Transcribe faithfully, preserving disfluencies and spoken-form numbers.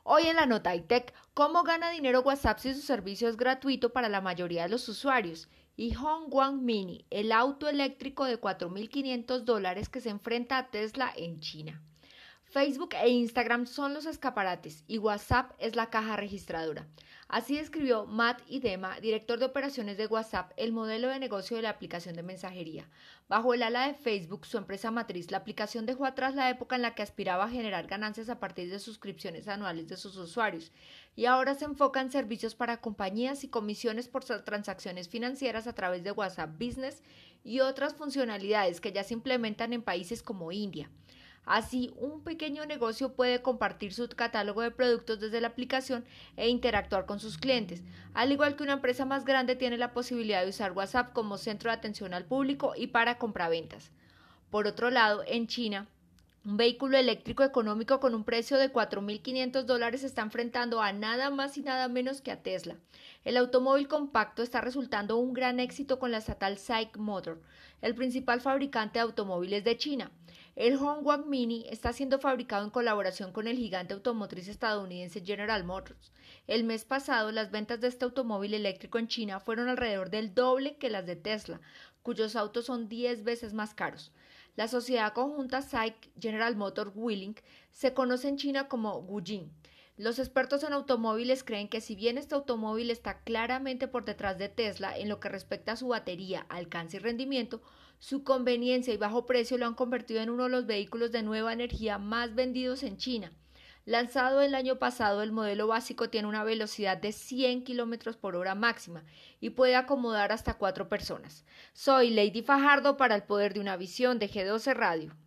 Hoy en la nota iTech, ¿cómo gana dinero WhatsApp si su servicio es gratuito para la mayoría de los usuarios? Y Hongguang Mini, el auto eléctrico de cuatro mil quinientos dólares que se enfrenta a Tesla en China. Facebook e Instagram son los escaparates y WhatsApp es la caja registradora. Así describió Matt Idema, director de operaciones de WhatsApp, el modelo de negocio de la aplicación de mensajería. Bajo el ala de Facebook, su empresa matriz, la aplicación dejó atrás la época en la que aspiraba a generar ganancias a partir de suscripciones anuales de sus usuarios y ahora se enfoca en servicios para compañías y comisiones por transacciones financieras a través de WhatsApp Business y otras funcionalidades que ya se implementan en países como India. Así, un pequeño negocio puede compartir su catálogo de productos desde la aplicación e interactuar con sus clientes, al igual que una empresa más grande tiene la posibilidad de usar WhatsApp como centro de atención al público y para compraventas. Por otro lado, en China, un vehículo eléctrico económico con un precio de cuatro mil quinientos dólares se está enfrentando a nada más y nada menos que a Tesla. El automóvil compacto está resultando un gran éxito con la estatal SAIC Motor, el principal fabricante de automóviles de China. El Hongguang Mini está siendo fabricado en colaboración con el gigante automotriz estadounidense General Motors. El mes pasado, las ventas de este automóvil eléctrico en China fueron alrededor del doble que las de Tesla, cuyos autos son diez veces más caros. La sociedad conjunta SAIC General Motors Wuling se conoce en China como Wujing. Los expertos en automóviles creen que si bien este automóvil está claramente por detrás de Tesla en lo que respecta a su batería, alcance y rendimiento, su conveniencia y bajo precio lo han convertido en uno de los vehículos de nueva energía más vendidos en China. Lanzado el año pasado, el modelo básico tiene una velocidad de cien kilómetros por hora máxima y puede acomodar hasta cuatro personas. Soy Lady Fajardo para el Poder de una Visión de G doce Radio.